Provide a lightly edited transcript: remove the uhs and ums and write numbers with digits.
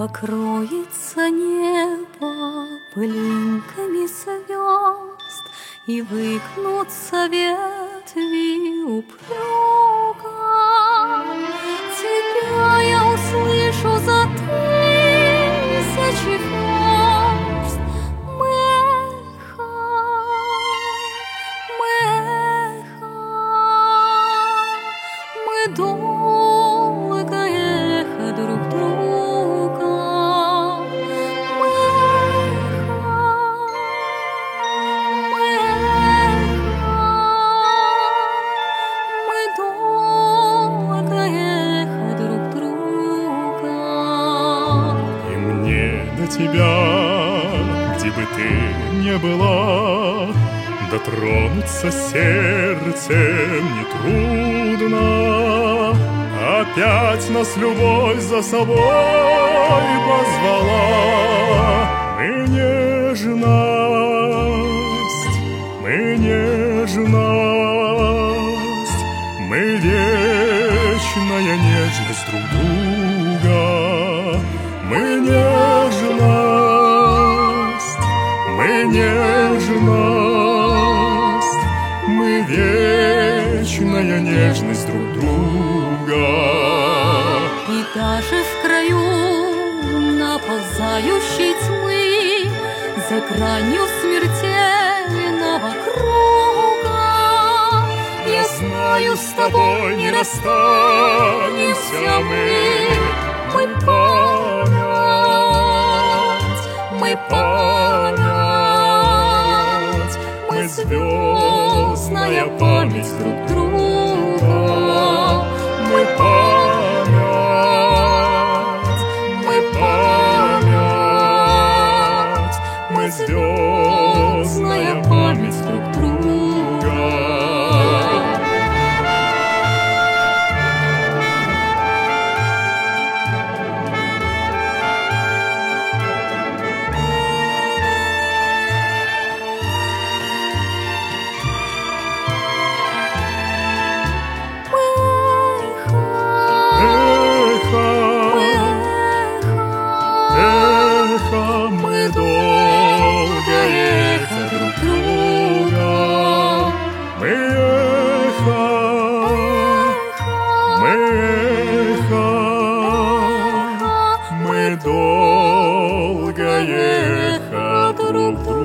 Покроется небо пылинками звезд, и выгнутся ветви упрека. Тебя я услышу за тысячи верст. Мы долгое эхо друг друга. Мы долгое эхо друг друга. И мне до тебя, где бы ты ни была, дотронуться сердцем нетрудно. Опять нас любовь за собой позвала. Мы нежность, мы вечная нежность друг друга. Мы нежность, мы вечная нежность друг друга. И даже в краю наползающей тьмы, за гранью смертельного круга, я знаю, с тобой не расстанемся мы. Мы память, мы звездная память друг друга. Мы память, мы звездная память друг друга. Мы долгое эхо друг друга. Мы долгое эхо друг друга.